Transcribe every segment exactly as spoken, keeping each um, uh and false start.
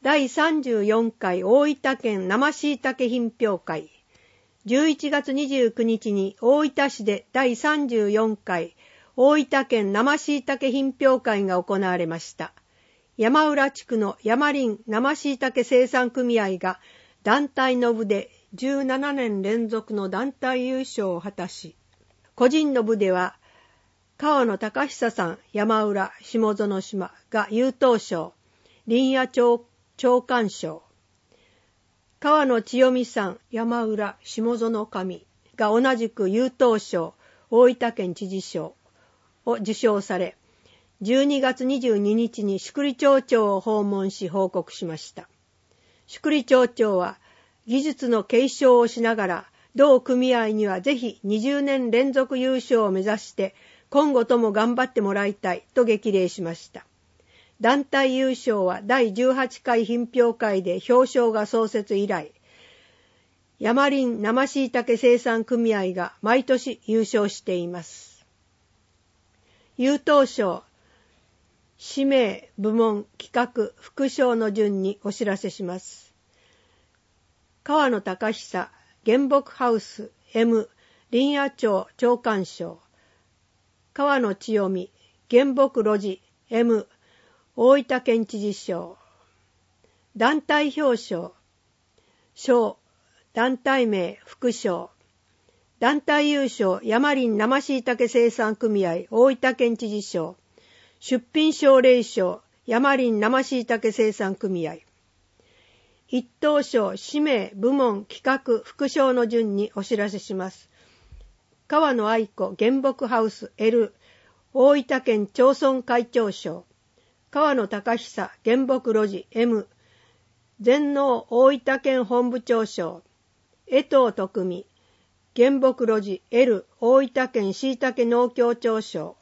だいさんじゅうよんかい大分県生しいたけ品評会。じゅういちがつにじゅうくにちに大分市でだいさんじゅうよんかい大分県生しいたけ品評会が行われました。山浦地区の山林生しいたけ生産組合が団体の部でじゅうななねん連続の団体優勝を果たし、個人の部では川野隆久さん山浦下園島が優等賞、林野長長官賞、川野千代美さん山浦下園上が同じく優等賞、大分県知事賞を受賞され、じゅうにがつにじゅうににちに宿利町長を訪問し報告しました。宿利町長は技術の継承をしながら、同組合にはぜひにじゅうねん連続優勝を目指して今後とも頑張ってもらいたいと激励しました。団体優勝はだいじゅうはちかい品評会で表彰が創設以来、山林生しいたけ生産組合が毎年優勝しています。優等賞、氏名、部門、企画、副賞の順にお知らせします。川野隆久、原木ハウス M 林野町長官賞、川野千代美、原木路地 M 大分県知事賞、団体表彰、賞、団体名、副賞、団体優勝、山林生しいたけ生産組合大分県知事賞、出品奨励賞、山林生しいたけ生産組合、一等賞、氏名、部門、企画、副賞の順にお知らせします。川野愛子原木ハウス L 大分県町村会長賞、川野隆久原木路地 M 全農大分県本部長賞、江藤徳美原木路地 L 大分県しいたけ農協長賞、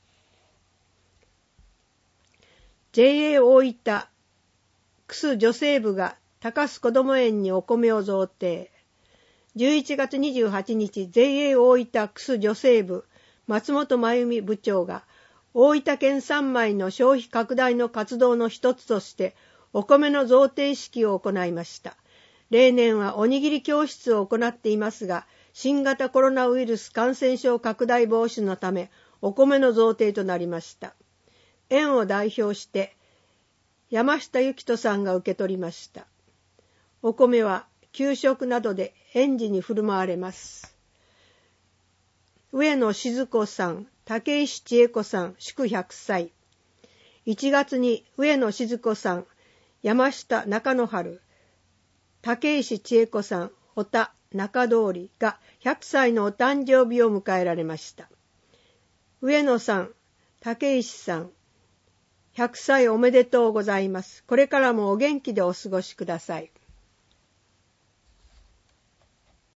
ジェイエー 大分クス女性部が高須こども園にお米を贈呈。じゅういちがつにじゅうはちにち ジェイエー 大分クス女性部松本真由美部長が大分県産米の消費拡大の活動の一つとしてお米の贈呈式を行いました。例年はおにぎり教室を行っていますが、新型コロナウイルス感染症拡大防止のためお米の贈呈となりました。園を代表して山下幸人さんが受け取りました。お米は給食などで園児に振る舞われます。上野静子さん、竹石千恵子さん、祝ひゃくさい。いちがつに上野静子さん、山下中野春、竹石千恵子さん、小田中通りがひゃくさいのお誕生日を迎えられました。上野さん、竹石さん、ひゃくさいおめでとうございます。これからもお元気でお過ごしください。